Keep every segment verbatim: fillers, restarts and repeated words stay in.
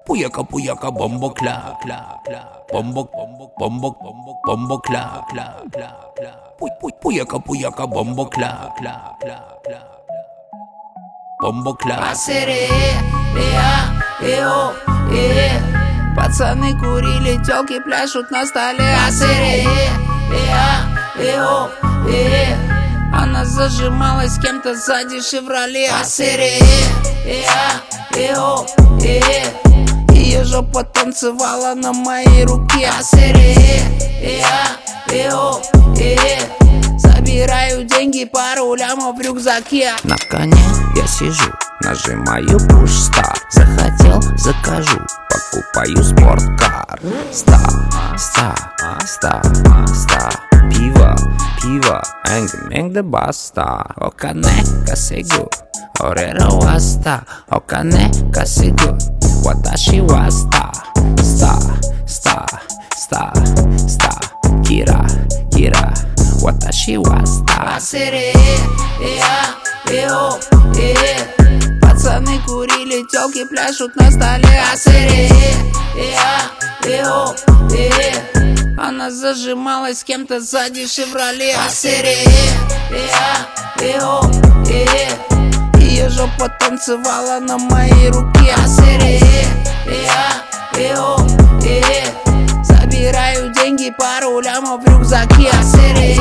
Puyaka puyaka bombo kla kla kla. Bombo bombo bombo bombo bombo kla kla kla kla. Puy puy puyaka puyaka bombo kla kla kla kla. Bombo кля. Асере, я, эо, э. Пацаны курили, тёлки пляшут на столе. Асере, я, эо, э. Она зажималась с кем-то сзади «Шевроле». Асере, я, эо, э. Её жопа танцевала на моей руке. Асере, я, эо, э. Собираю деньги, пару лямов в рюкзаке. На коне я сижу, нажимаю пуш-старт. Захотел, закажу, покупаю спорткар. Ста, ста, ста, ста. Пиво, пиво, энг-менг де баста. Окане касегу, ореро васта. Окане касегу, ваташи васта. Ста, ста, ста, ста. Кира, кира. Watashi wasta. Асере, я, эо, э. Пацаны курили, тёлки пляшут на столе. Асере, я, эо, э. Она зажималась с кем-то сзади «Шевроле». Асере, я, эо, э. Её жопа танцевала на моей руке. Асере, я, эо, э. Собираю деньги, пару лямов в рюкзаке. Асере.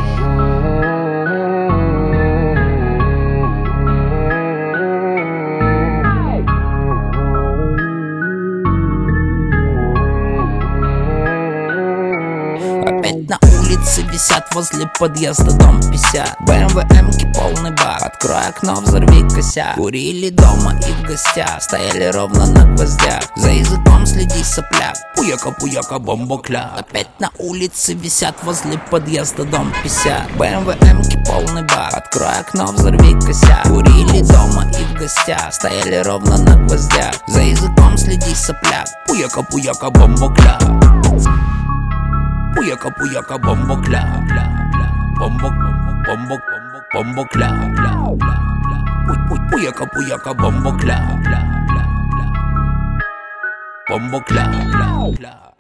Опять на улице висят возле подъезда дом пятьдесят. бэ эм вэ эмки полный бак. Открой окно, взорви косяк. Курили дома и в гостях, стояли ровно на гвоздях. За языком следи, сопляк. Пуяка пуяка бомбо кля. Опять на улице висят возле подъезда дом пятьдесят. бэ эм вэ эмки полный бак. Открой окно, взорви косяк. Курили дома и в гостях, стояли ровно на гвоздях. За языком следи, сопляк. Пуяка пуяка бомбо кля. Puyaka puyaka bombo kla kla kla. Bombo bombo bombo bombo bombo kla kla kla kla. Puy puy puyaka puyaka bombo kla kla kla kla. Bombo kla kla kla.